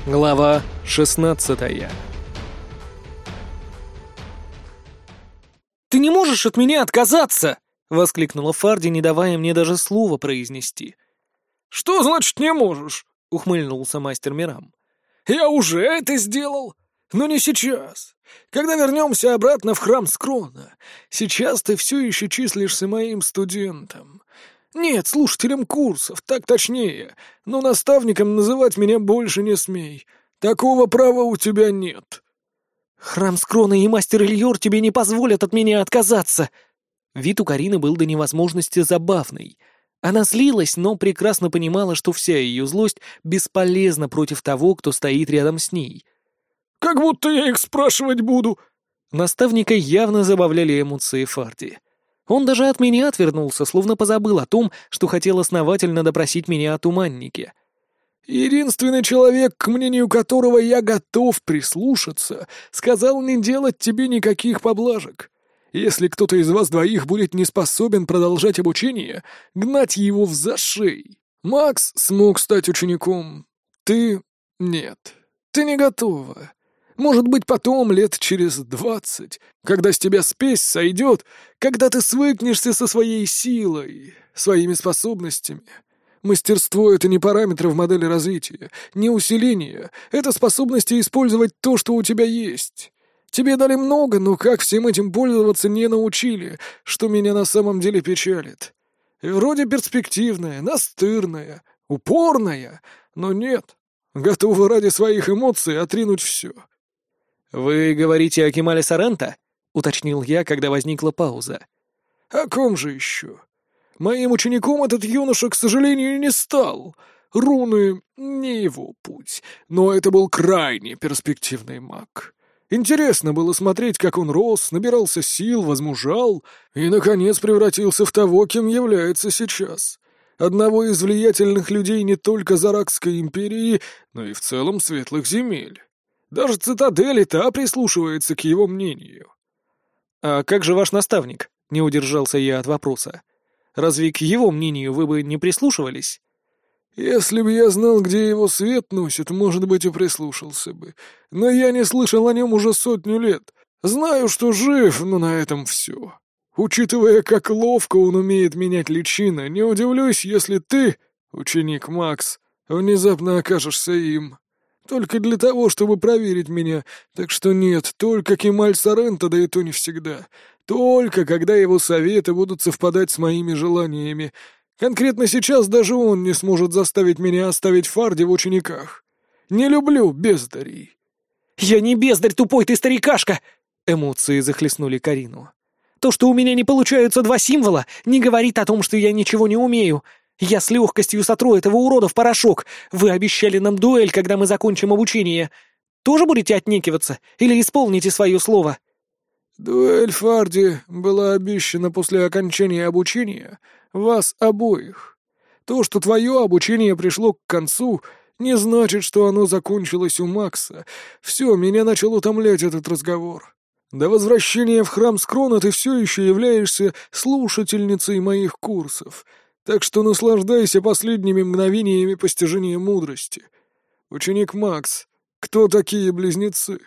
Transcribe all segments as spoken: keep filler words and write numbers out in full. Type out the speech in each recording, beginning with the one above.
Глава шестнадцатая. «Ты не можешь от меня отказаться!» — воскликнула Фарди, не давая мне даже слова произнести. «Что значит «не можешь»?» — ухмыльнулся мастер Мирам. «Я уже это сделал, но не сейчас. Когда вернемся обратно в храм Скрона, сейчас ты все еще числишься моим студентом. Нет, слушателем курсов, так точнее, но наставником называть меня больше не смей. Такого права у тебя нет». «Храм Скрона и мастер Ильёр тебе не позволят от меня отказаться!» Вид у Карины был до невозможности забавный. Она злилась, но прекрасно понимала, что вся ее злость бесполезна против того, кто стоит рядом с ней. «Как будто я их спрашивать буду!» Наставника явно забавляли эмоции Фарди. Он даже от меня отвернулся, словно позабыл о том, что хотел основательно допросить меня о туманнике. «Единственный человек, к мнению которого я готов прислушаться, сказал не делать тебе никаких поблажек. Если кто-то из вас двоих будет не способен продолжать обучение, гнать его в зашей. Макс смог стать учеником. Ты — нет. Ты не готова. Может быть, потом, лет через двадцать, когда с тебя спесь сойдет, когда ты свыкнешься со своей силой, своими способностями. Мастерство — это не параметры в модели развития, не усиление, это способности использовать то, что у тебя есть. Тебе дали много, но как всем этим пользоваться не научили, что меня на самом деле печалит. И вроде перспективная, настырная, упорная, но нет, готова ради своих эмоций отринуть все». «Вы говорите о Кемале Соренто?» — уточнил я, когда возникла пауза. «О ком же еще? Моим учеником этот юноша, к сожалению, не стал. Руны — не его путь, но это был крайне перспективный маг. Интересно было смотреть, как он рос, набирался сил, возмужал и, наконец, превратился в того, кем является сейчас. Одного из влиятельных людей не только Заракской империи, но и в целом светлых земель. Даже цитадель и та прислушивается к его мнению». «А как же ваш наставник?» — не удержался я от вопроса. «Разве к его мнению вы бы не прислушивались?» «Если бы я знал, где его свет носит, может быть, и прислушался бы. Но я не слышал о нем уже сотню лет. Знаю, что жив, но на этом все. Учитывая, как ловко он умеет менять личины, не удивлюсь, если ты, ученик Макс, внезапно окажешься им. Только для того, чтобы проверить меня. Так что нет, только Кемаль Соренто, да и то не всегда. Только когда его советы будут совпадать с моими желаниями. Конкретно сейчас даже он не сможет заставить меня оставить Фарди в учениках. Не люблю бездарей». «Я не бездарь, тупой ты старикашка!» Эмоции захлестнули Карину. «То, что у меня не получаются два символа, не говорит о том, что я ничего не умею. Я с легкостью сотру этого урода в порошок. Вы обещали нам дуэль, когда мы закончим обучение. Тоже будете отнекиваться или исполните свое слово?» «Дуэль Фарди была обещана после окончания обучения вас обоих. То, что твое обучение пришло к концу, не значит, что оно закончилось у Макса. Все, меня начал утомлять этот разговор. До возвращения в храм Скрона ты все еще являешься слушательницей моих курсов, так что наслаждайся последними мгновениями постижения мудрости. Ученик Макс, кто такие близнецы?»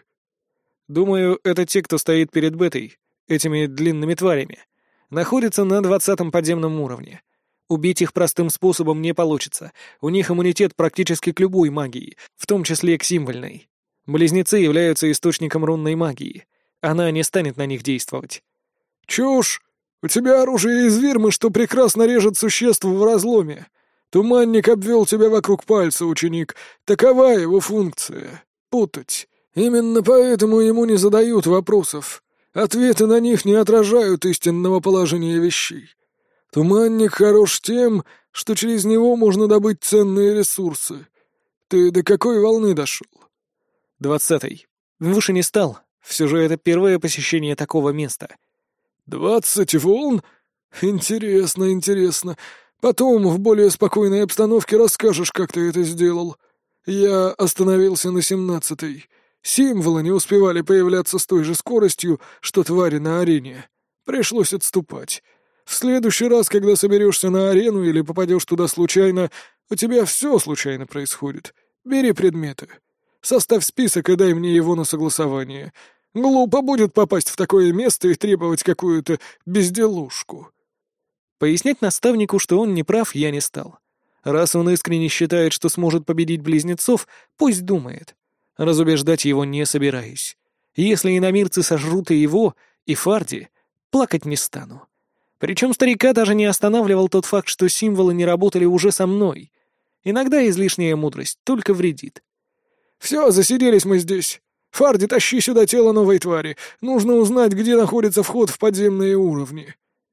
«Думаю, это те, кто стоит перед Бетой, этими длинными тварями. Находятся на двадцатом подземном уровне. Убить их простым способом не получится. У них иммунитет практически к любой магии, в том числе к символьной. Близнецы являются источником рунной магии. Она не станет на них действовать». «Чушь! У тебя оружие из вирмы, что прекрасно режет существ в разломе. Туманник обвел тебя вокруг пальца, ученик. Такова его функция — путать. Именно поэтому ему не задают вопросов. Ответы на них не отражают истинного положения вещей. Туманник хорош тем, что через него можно добыть ценные ресурсы. Ты до какой волны дошел?» «Двадцатой. Выше не стал. Все же это первое посещение такого места». «Двадцать волн? Интересно, интересно. Потом в более спокойной обстановке расскажешь, как ты это сделал. Я остановился на семнадцатой. Символы не успевали появляться с той же скоростью, что твари на арене. Пришлось отступать. В следующий раз, когда соберешься на арену или попадешь туда случайно, у тебя все случайно происходит. Бери предметы. Составь список и дай мне его на согласование. Глупо будет попасть в такое место и требовать какую-то безделушку». Пояснять наставнику, что он не прав, я не стал. Раз он искренне считает, что сможет победить близнецов, пусть думает. Разубеждать его не собираюсь. Если иномирцы сожрут и его, и Фарди, плакать не стану. Причем старика даже не останавливал тот факт, что символы не работали уже со мной. Иногда излишняя мудрость только вредит. «Все, засиделись мы здесь. Фарди, тащи сюда тело новой твари. Нужно узнать, где находится вход в подземные уровни».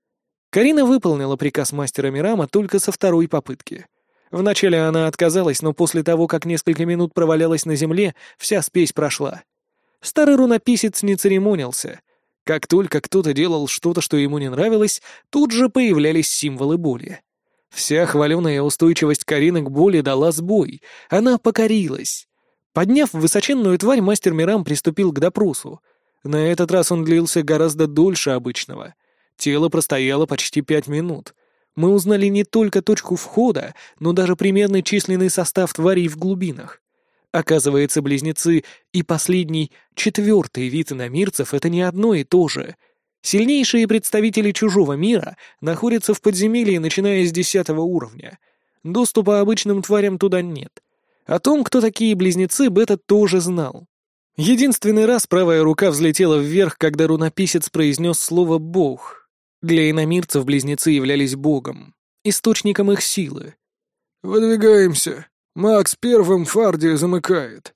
Карина выполнила приказ мастера Мирама только со второй попытки. Вначале она отказалась, но после того, как несколько минут провалялась на земле, вся спесь прошла. Старый рунописец не церемонился. Как только кто-то делал что-то, что ему не нравилось, тут же появлялись символы боли. Вся хваленая устойчивость Карины к боли дала сбой. Она покорилась. Подняв высоченную тварь, мастер Мирам приступил к допросу. На этот раз он длился гораздо дольше обычного. Тело простояло почти пять минут. Мы узнали не только точку входа, но даже примерный численный состав тварей в глубинах. Оказывается, близнецы и последний, четвертый вид иномирцев — это не одно и то же. Сильнейшие представители чужого мира находятся в подземелье, начиная с десятого уровня. Доступа обычным тварям туда нет. О том, кто такие близнецы, Бета тоже знал. Единственный раз правая рука взлетела вверх, когда рунописец произнес слово «бог». Для иномирцев близнецы являлись богом, источником их силы. «Выдвигаемся. Макс первым, Фарди замыкает».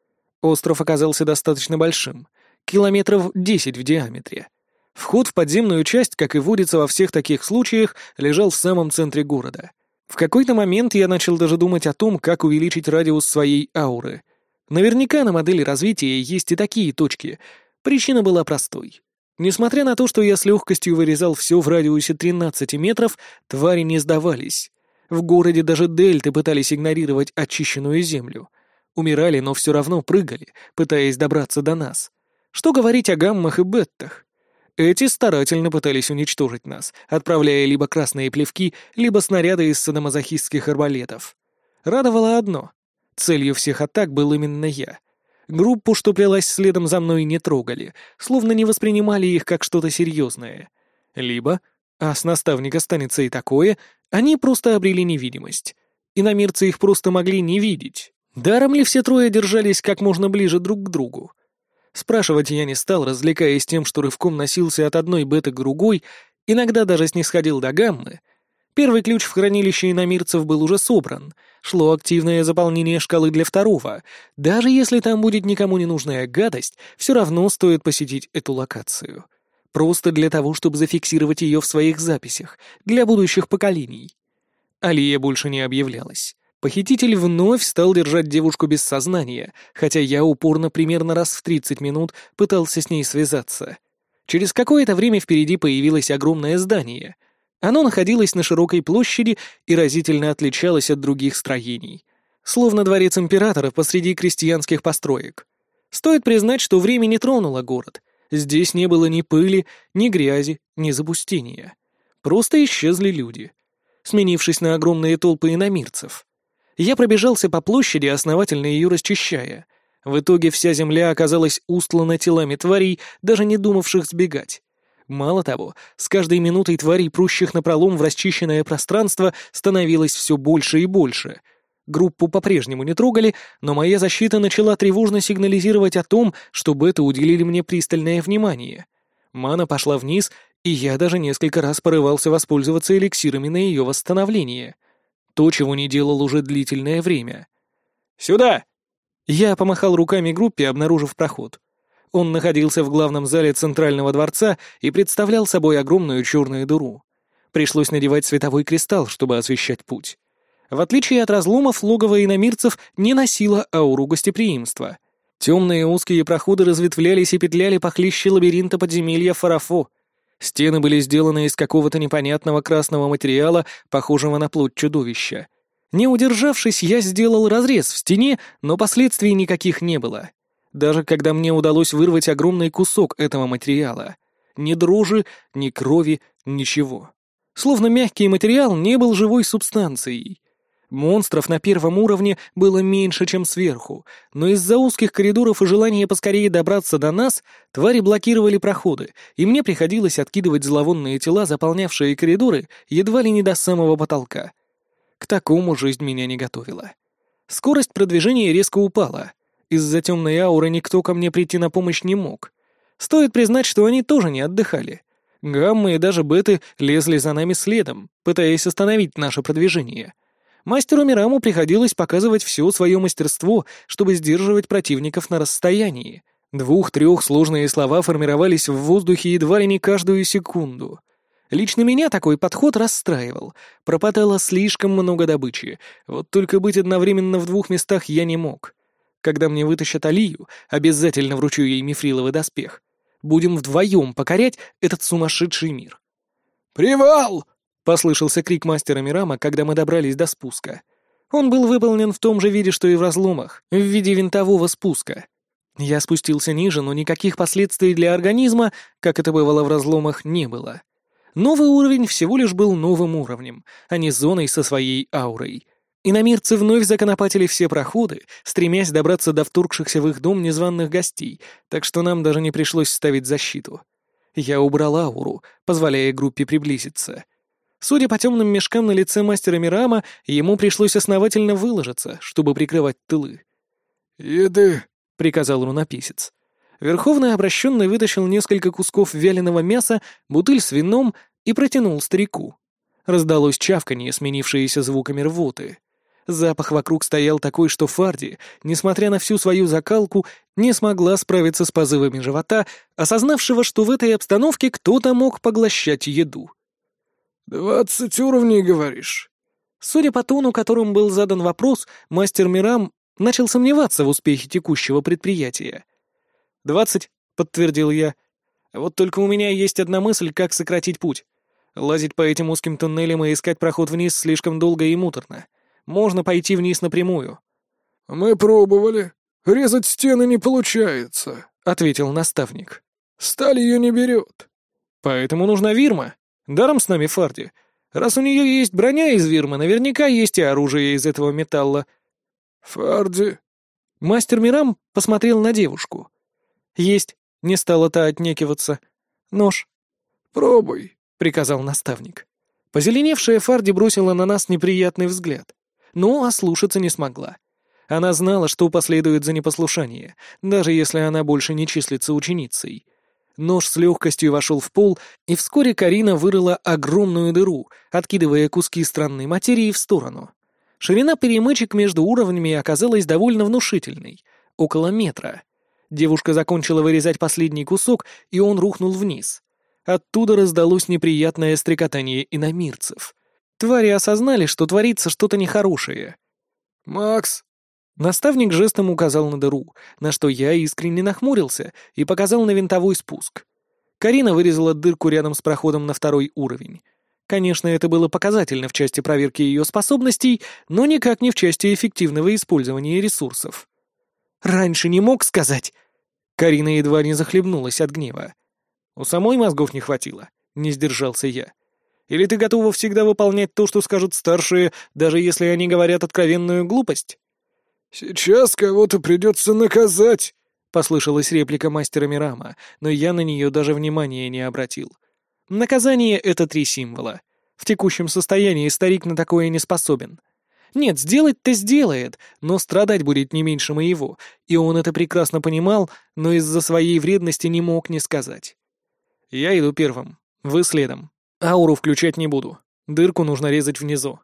Остров оказался достаточно большим, километров десять в диаметре. Вход в подземную часть, как и водится во всех таких случаях, лежал в самом центре города. В какой-то момент я начал даже думать о том, как увеличить радиус своей ауры. Наверняка на модели развития есть и такие точки. Причина была простой. Несмотря на то, что я с легкостью вырезал все в радиусе тринадцати метров, твари не сдавались. В городе даже дельты пытались игнорировать очищенную землю. Умирали, но все равно прыгали, пытаясь добраться до нас. Что говорить о гаммах и беттах? Эти старательно пытались уничтожить нас, отправляя либо красные плевки, либо снаряды из садомазохистских арбалетов. Радовало одно — целью всех атак был именно я. Группу, что плелась следом за мной, не трогали, словно не воспринимали их как что-то серьезное. Либо, а с наставника станется и такое, они просто обрели невидимость. Иномирцы их просто могли не видеть. Даром ли все трое держались как можно ближе друг к другу? Спрашивать я не стал, развлекаясь тем, что рывком носился от одной беты к другой, иногда даже снисходил до гаммы. Первый ключ в хранилище иномирцев был уже собран. Шло активное заполнение шкалы для второго. Даже если там будет никому не нужная гадость, все равно стоит посетить эту локацию. Просто для того, чтобы зафиксировать ее в своих записях, для будущих поколений. Алия больше не объявлялась. Похититель вновь стал держать девушку без сознания, хотя я упорно примерно раз в тридцать минут пытался с ней связаться. Через какое-то время впереди появилось огромное здание. Оно находилось на широкой площади и разительно отличалось от других строений. Словно дворец императора посреди крестьянских построек. Стоит признать, что время не тронуло город. Здесь не было ни пыли, ни грязи, ни запустения. Просто исчезли люди, сменившись на огромные толпы иномирцев. Я пробежался по площади, основательно ее расчищая. В итоге вся земля оказалась устлана телами тварей, даже не думавших сбегать. Мало того, с каждой минутой тварей, прущих напролом в расчищенное пространство, становилось все больше и больше. Группу по-прежнему не трогали, но моя защита начала тревожно сигнализировать о том, что беты уделили мне пристальное внимание. Мана пошла вниз, и я даже несколько раз порывался воспользоваться эликсирами на ее восстановление. То, чего не делал уже длительное время. «Сюда!» Я помахал руками группе, обнаружив проход. Он находился в главном зале Центрального дворца и представлял собой огромную черную дыру. Пришлось надевать световой кристалл, чтобы освещать путь. В отличие от разломов, логово иномирцев не носило ауру гостеприимства. Темные узкие проходы разветвлялись и петляли похлеще лабиринта подземелья Фарафо. Стены были сделаны из какого-то непонятного красного материала, похожего на плоть чудовища. Не удержавшись, я сделал разрез в стене, но последствий никаких не было. Даже когда мне удалось вырвать огромный кусок этого материала. Ни дрожи, ни крови, ничего. Словно мягкий материал не был живой субстанцией. Монстров на первом уровне было меньше, чем сверху, но из-за узких коридоров и желания поскорее добраться до нас, твари блокировали проходы, и мне приходилось откидывать зловонные тела, заполнявшие коридоры, едва ли не до самого потолка. К такому жизнь меня не готовила. Скорость продвижения резко упала. Из-за темной ауры никто ко мне прийти на помощь не мог. Стоит признать, что они тоже не отдыхали. Гаммы и даже беты лезли за нами следом, пытаясь остановить наше продвижение. Мастеру Мираму приходилось показывать все свое мастерство, чтобы сдерживать противников на расстоянии. Двух-трех сложные слова формировались в воздухе едва ли не каждую секунду. Лично меня такой подход расстраивал. Пропадало слишком много добычи. Вот только быть одновременно в двух местах я не мог. Когда мне вытащат Алию, обязательно вручу ей мифриловый доспех. Будем вдвоем покорять этот сумасшедший мир. «Привал!» — послышался крик мастера Мирама, когда мы добрались до спуска. Он был выполнен в том же виде, что и в разломах, в виде винтового спуска. Я спустился ниже, но никаких последствий для организма, как это бывало в разломах, не было. Новый уровень всего лишь был новым уровнем, а не зоной со своей аурой. Иномирцы вновь законопатили все проходы, стремясь добраться до вторгшихся в их дом незваных гостей, так что нам даже не пришлось ставить защиту. Я убрал ауру, позволяя группе приблизиться. Судя по темным мешкам на лице мастера Мирама, ему пришлось основательно выложиться, чтобы прикрывать тылы. «Еды», — приказал рунописец. Верховный обращенный вытащил несколько кусков вяленого мяса, бутыль с вином и протянул старику. Раздалось чавканье, сменившееся звуками рвоты. Запах вокруг стоял такой, что Фарди, несмотря на всю свою закалку, не смогла справиться с позывами живота, осознавшего, что в этой обстановке кто-то мог поглощать еду. «Двадцать уровней, говоришь?» Судя по тону, которым был задан вопрос, мастер Мирам начал сомневаться в успехе текущего предприятия. «Двадцать», — подтвердил я. «Вот только у меня есть одна мысль, как сократить путь. Лазить по этим узким туннелям и искать проход вниз слишком долго и муторно. Можно пойти вниз напрямую». «Мы пробовали. Резать стены не получается», — ответил наставник. «Сталь ее не берет». «Поэтому нужна Вирма. Даром с нами Фарди. Раз у нее есть броня из Вирмы, наверняка есть и оружие из этого металла». «Фарди...» Мастер Мирам посмотрел на девушку. «Есть», — не стала та отнекиваться. «Нож». «Пробуй», — приказал наставник. Позеленевшая Фарди бросила на нас неприятный взгляд, но ослушаться не смогла. Она знала, что последует за непослушание, даже если она больше не числится ученицей. Нож с легкостью вошел в пол, и вскоре Карина вырыла огромную дыру, откидывая куски странной материи в сторону. Ширина перемычек между уровнями оказалась довольно внушительной, около метра. Девушка закончила вырезать последний кусок, и он рухнул вниз. Оттуда раздалось неприятное стрекотание иномирцев. Твари осознали, что творится что-то нехорошее. «Макс!» Наставник жестом указал на дыру, на что я искренне нахмурился и показал на винтовой спуск. Карина вырезала дырку рядом с проходом на второй уровень. Конечно, это было показательно в части проверки ее способностей, но никак не в части эффективного использования ресурсов. «Раньше не мог сказать?» Карина едва не захлебнулась от гнева. «У самой мозгов не хватило», — не сдержался я. «Или ты готова всегда выполнять то, что скажут старшие, даже если они говорят откровенную глупость?» «Сейчас кого-то придется наказать», — послышалась реплика мастера Мирама, но я на нее даже внимания не обратил. Наказание — это три символа. В текущем состоянии старик на такое не способен. Нет, сделать-то сделает, но страдать будет не меньше моего, и он это прекрасно понимал, но из-за своей вредности не мог не сказать. «Я иду первым, вы следом. Ауру включать не буду. Дырку нужно резать внизу».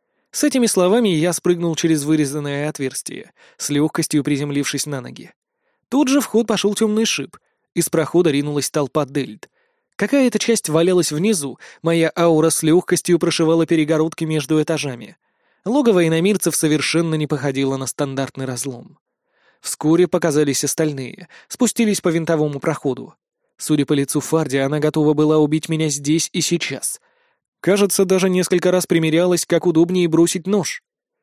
С этими словами я спрыгнул через вырезанное отверстие, с легкостью приземлившись на ноги. Тут же в ход пошел темный шип. Из прохода ринулась толпа дельт. Какая-то часть валялась внизу, моя аура с легкостью прошивала перегородки между этажами. Логово иномирцев совершенно не походило на стандартный разлом. Вскоре показались остальные, спустились по винтовому проходу. Судя по лицу Фарди, она готова была убить меня здесь и сейчас. Кажется, даже несколько раз примерялась, как удобнее бросить нож.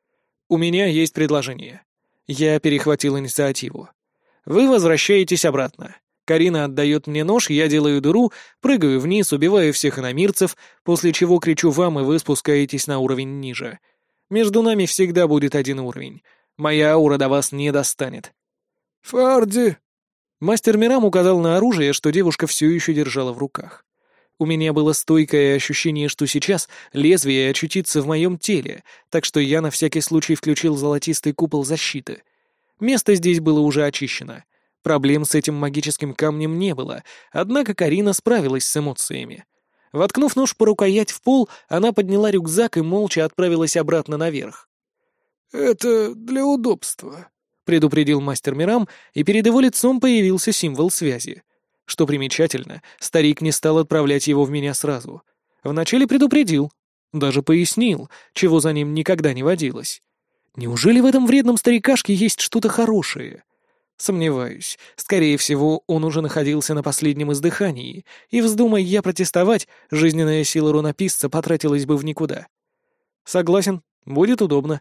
«У меня есть предложение». Я перехватил инициативу. «Вы возвращаетесь обратно. Карина отдает мне нож, я делаю дыру, прыгаю вниз, убиваю всех иномирцев, после чего кричу вам, и вы спускаетесь на уровень ниже. Между нами всегда будет один уровень. Моя аура до вас не достанет». «Фарди!» Мастер Мирам указал на оружие, что девушка все еще держала в руках. У меня было стойкое ощущение, что сейчас лезвие очутится в моем теле, так что я на всякий случай включил золотистый купол защиты. Место здесь было уже очищено. Проблем с этим магическим камнем не было, однако Карина справилась с эмоциями. Воткнув нож по рукоять в пол, она подняла рюкзак и молча отправилась обратно наверх. «Это для удобства», — предупредил мастер Мирам, и перед его лицом появился символ связи. Что примечательно, старик не стал отправлять его в меня сразу. Вначале предупредил, даже пояснил, чего за ним никогда не водилось. Неужели в этом вредном старикашке есть что-то хорошее? Сомневаюсь. Скорее всего, он уже находился на последнем издыхании, и, вздумай я протестовать, жизненная сила рунописца потратилась бы в никуда. Согласен, будет удобно.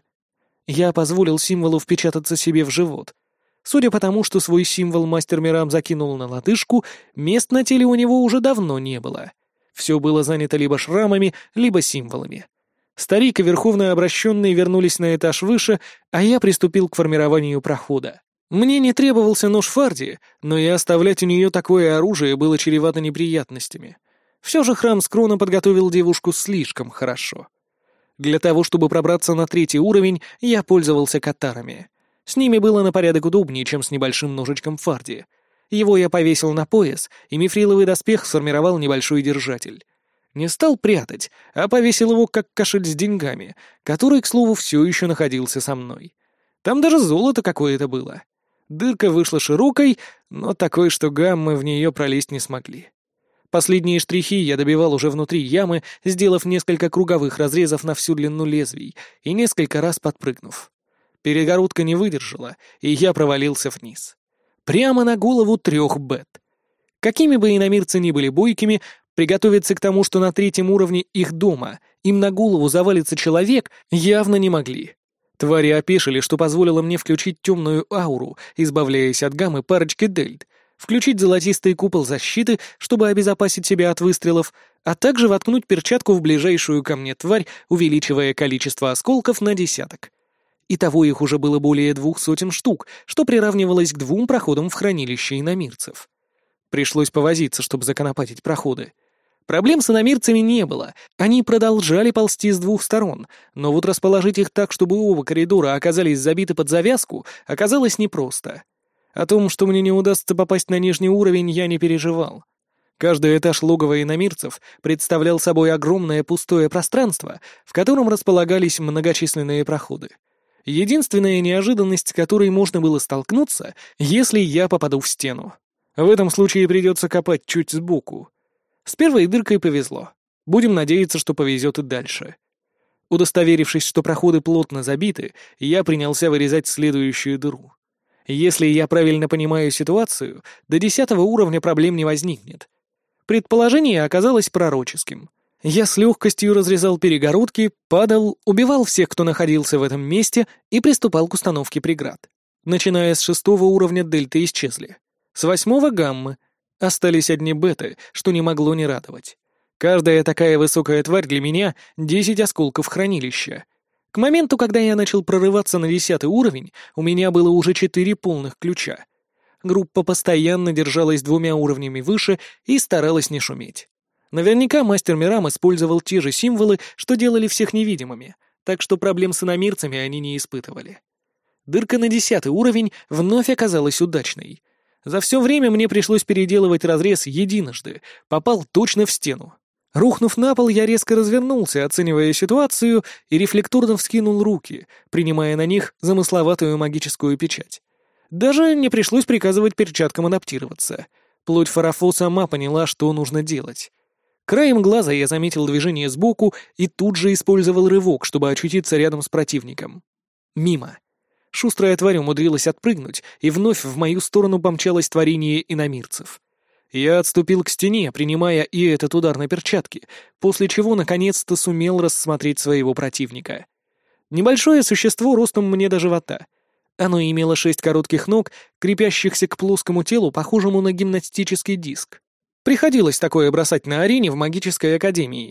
Я позволил символу впечататься себе в живот. Судя по тому, что свой символ мастер Мирам закинул на лодыжку, мест на теле у него уже давно не было. Все было занято либо шрамами, либо символами. Старик и верховный обращенный вернулись на этаж выше, а я приступил к формированию прохода. Мне не требовался нож Фарди, но и оставлять у нее такое оружие было чревато неприятностями. Все же храм Скрона подготовил девушку слишком хорошо. Для того, чтобы пробраться на третий уровень, я пользовался катарами. С ними было на порядок удобнее, чем с небольшим ножичком Фарди. Его я повесил на пояс, и мифриловый доспех сформировал небольшой держатель. Не стал прятать, а повесил его как кошель с деньгами, который, к слову, все еще находился со мной. Там даже золото какое-то было. Дырка вышла широкой, но такой, что гаммы в нее пролезть не смогли. Последние штрихи я добивал уже внутри ямы, сделав несколько круговых разрезов на всю длину лезвий и несколько раз подпрыгнув. Перегородка не выдержала, и я провалился вниз. Прямо на голову трех бет. Какими бы иномирцы ни были бойкими, приготовиться к тому, что на третьем уровне их дома им на голову завалится человек, явно не могли. Твари опешили, что позволило мне включить темную ауру, избавляясь от гаммы парочки дельт, включить золотистый купол защиты, чтобы обезопасить себя от выстрелов, а также воткнуть перчатку в ближайшую ко мне тварь, увеличивая количество осколков на десяток. Итого их уже было более двух сотен штук, что приравнивалось к двум проходам в хранилище иномирцев. Пришлось повозиться, чтобы законопатить проходы. Проблем с иномирцами не было, они продолжали ползти с двух сторон, но вот расположить их так, чтобы оба коридора оказались забиты под завязку, оказалось непросто. О том, что мне не удастся попасть на нижний уровень, я не переживал. Каждый этаж логова иномирцев представлял собой огромное пустое пространство, в котором располагались многочисленные проходы. Единственная неожиданность, с которой можно было столкнуться, если я попаду в стену. В этом случае придется копать чуть сбоку. С первой дыркой повезло. Будем надеяться, что повезет и дальше. Удостоверившись, что проходы плотно забиты, я принялся вырезать следующую дыру. Если я правильно понимаю ситуацию, до десятого уровня проблем не возникнет. Предположение оказалось пророческим. Я с легкостью разрезал перегородки, падал, убивал всех, кто находился в этом месте, и приступал к установке преград. Начиная с шестого уровня дельты исчезли. С восьмого — гаммы. Остались одни беты, что не могло не радовать. Каждая такая высокая тварь для меня — десять осколков хранилища. К моменту, когда я начал прорываться на десятый уровень, у меня было уже четыре полных ключа. Группа постоянно держалась двумя уровнями выше и старалась не шуметь. Наверняка мастер Мирам использовал те же символы, что делали всех невидимыми, так что проблем с иномирцами они не испытывали. Дырка на десятый уровень вновь оказалась удачной. За все время мне пришлось переделывать разрез единожды, попал точно в стену. Рухнув на пол, я резко развернулся, оценивая ситуацию, и рефлекторно вскинул руки, принимая на них замысловатую магическую печать. Даже не пришлось приказывать перчаткам адаптироваться. Плоть Фарафо сама поняла, что нужно делать. Краем глаза я заметил движение сбоку и тут же использовал рывок, чтобы очутиться рядом с противником. Мимо. Шустрая тварь умудрилась отпрыгнуть, и вновь в мою сторону помчалось творение иномирцев. Я отступил к стене, принимая и этот удар на перчатки, после чего наконец-то сумел рассмотреть своего противника. Небольшое существо ростом мне до живота. Оно имело шесть коротких ног, крепящихся к плоскому телу, похожему на гимнастический диск. Приходилось такое бросать на арене в магической академии.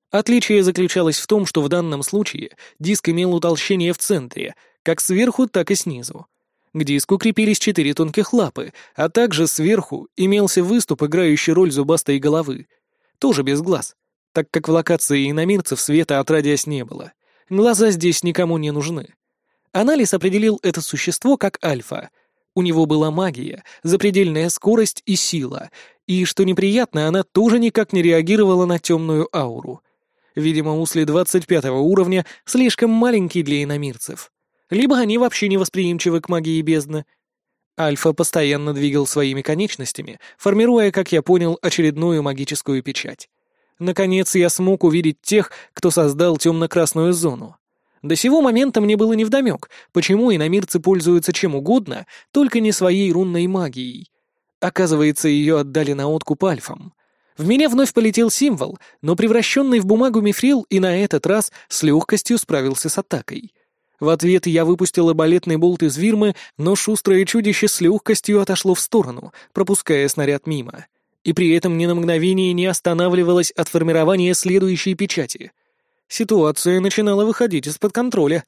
Отличие заключалось в том, что в данном случае диск имел утолщение в центре, как сверху, так и снизу. К диску крепились четыре тонких лапы, а также сверху имелся выступ, играющий роль зубастой головы. Тоже без глаз, так как в локации иномирцев света от радиас не было. Глаза здесь никому не нужны. Анализ определил это существо как альфа. У него была магия, запредельная скорость и сила, и, что неприятно, она тоже никак не реагировала на темную ауру. Видимо, усли двадцать пятого уровня слишком маленький для иномирцев. Либо они вообще невосприимчивы к магии бездны. Альфа постоянно двигал своими конечностями, формируя, как я понял, очередную магическую печать. Наконец я смог увидеть тех, кто создал темно-красную зону. До сего момента мне было невдомек, почему иномирцы пользуются чем угодно, только не своей рунной магией. Оказывается, ее отдали на откуп альфам. В меня вновь полетел символ, но превращенный в бумагу мифрил и на этот раз с легкостью справился с атакой. В ответ я выпустил арбалетный болт из вирмы, но шустрое чудище с легкостью отошло в сторону, пропуская снаряд мимо. И при этом ни на мгновение не останавливалось от формирования следующей печати. Ситуация начинала выходить из-под контроля.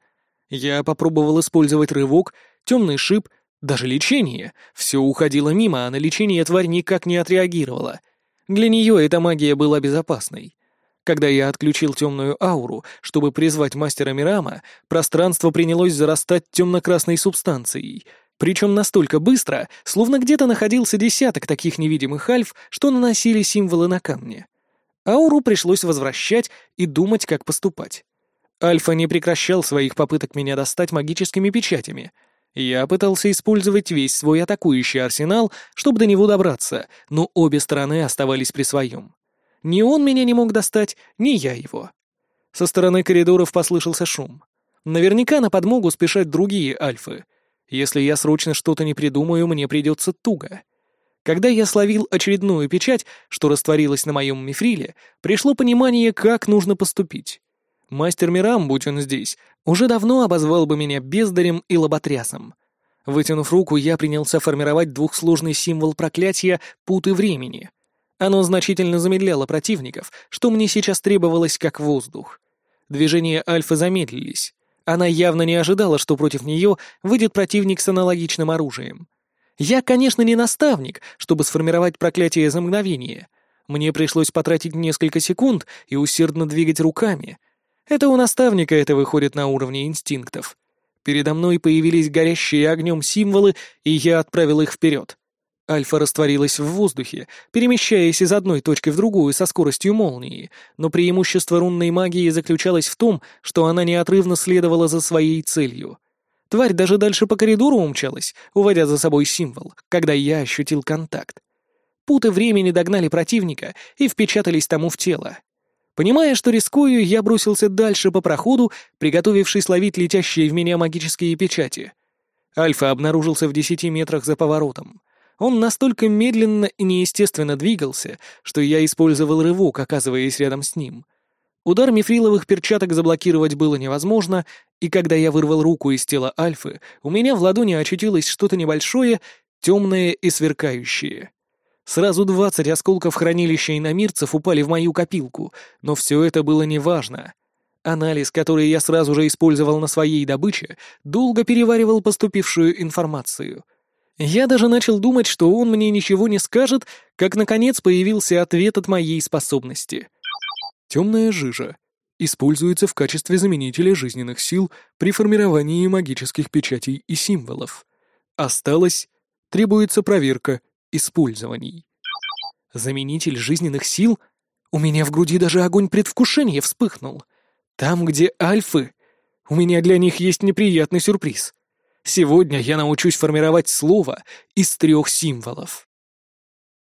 Я попробовал использовать рывок, темный шип, даже лечение. Все уходило мимо, а на лечение тварь никак не отреагировала. Для нее эта магия была безопасной. Когда я отключил темную ауру, чтобы призвать мастера Мирама, пространство принялось зарастать темно-красной субстанцией, причем настолько быстро, словно где-то находился десяток таких невидимых альф, что наносили символы на камне. Ауру пришлось возвращать и думать, как поступать. Альфа не прекращал своих попыток меня достать магическими печатями. Я пытался использовать весь свой атакующий арсенал, чтобы до него добраться, но обе стороны оставались при своем. Ни он меня не мог достать, ни я его. Со стороны коридоров послышался шум. Наверняка на подмогу спешат другие альфы. Если я срочно что-то не придумаю, мне придется туго. Когда я словил очередную печать, что растворилась на моем мифриле, пришло понимание, как нужно поступить. Мастер Мирам, будь он здесь, уже давно обозвал бы меня бездарем и лоботрясом. Вытянув руку, я принялся формировать двухсложный символ проклятия «Путы времени». Оно значительно замедляло противников, что мне сейчас требовалось как воздух. Движения Альфы замедлились. Она явно не ожидала, что против нее выйдет противник с аналогичным оружием. Я, конечно, не наставник, чтобы сформировать проклятие за мгновение. Мне пришлось потратить несколько секунд и усердно двигать руками. Это у наставника это выходит на уровне инстинктов. Передо мной появились горящие огнем символы, и я отправил их вперед. Альфа растворилась в воздухе, перемещаясь из одной точки в другую со скоростью молнии, но преимущество рунной магии заключалось в том, что она неотрывно следовала за своей целью. Тварь даже дальше по коридору умчалась, уводя за собой символ, когда я ощутил контакт. Путы времени догнали противника и впечатались тому в тело. Понимая, что рискую, я бросился дальше по проходу, приготовившись ловить летящие в меня магические печати. Альфа обнаружился в десяти метрах за поворотом. Он настолько медленно и неестественно двигался, что я использовал рывок, оказываясь рядом с ним. Удар мифриловых перчаток заблокировать было невозможно, и когда я вырвал руку из тела Альфы, у меня в ладони очутилось что-то небольшое, темное и сверкающее. Сразу двадцать осколков хранилища иномирцев упали в мою копилку, но все это было неважно. Анализ, который я сразу же использовал на своей добыче, долго переваривал поступившую информацию. Я даже начал думать, что он мне ничего не скажет, как, наконец, появился ответ от моей способности. Темная жижа. Используется в качестве заменителя жизненных сил при формировании магических печатей и символов. Осталось. Требуется проверка использований. Заменитель жизненных сил? У меня в груди даже огонь предвкушения вспыхнул. Там, где альфы, у меня для них есть неприятный сюрприз. Сегодня я научусь формировать слово из трех символов.